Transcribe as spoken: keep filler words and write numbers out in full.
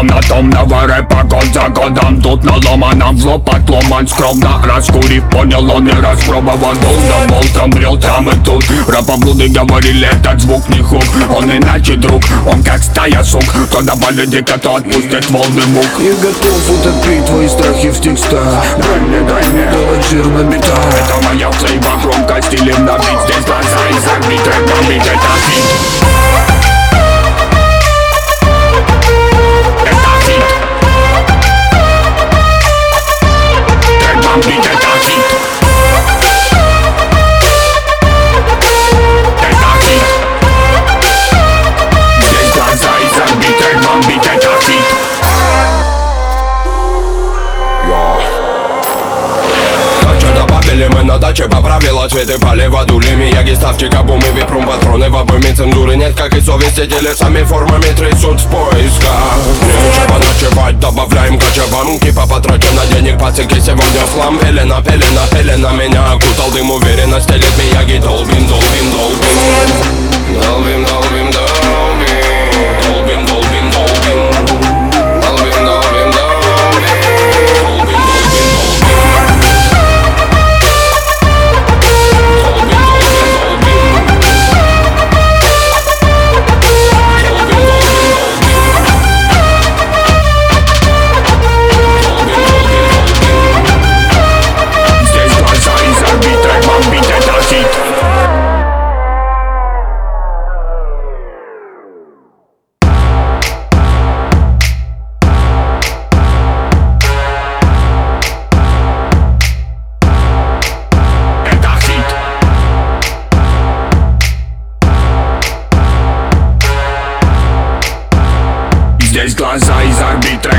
Монотонного рэпа год за годом. Тут наломанном в лоб отломан скромно. Раскурив, понял, он и распробован. Был да болтом, брел там и тут. Рапоблуды говорили, этот звук не хук. Он иначе друг, он как стая сук. То добавит дико, то отпустит волны мук. Я готов утопить твои страхи в текстах. Дай мне, дай мне, давай жирно бита. это моя флейва, громко стилем набить. Здесь глаза и забить, рэп бомбить, это хит. Мы на даче по правила цветы полива дулями. Яги ставки кабумы, випрум патроны в обойме. Цензуры нет, как и совести. Телесами формами трясут в поисках. Нечего ночевать, добавляем кочевам. Кипа потрачен на денег, пацики сегодня слам. Пелена, пелена, пелена меня окутал дым. Уверенность телит мияги. Долбим, долбим, долбим. Долбим, долбим, долбим. Долбим, долбим, долбим. Долбим, долбим, долбим. Здесь глаза из орбит,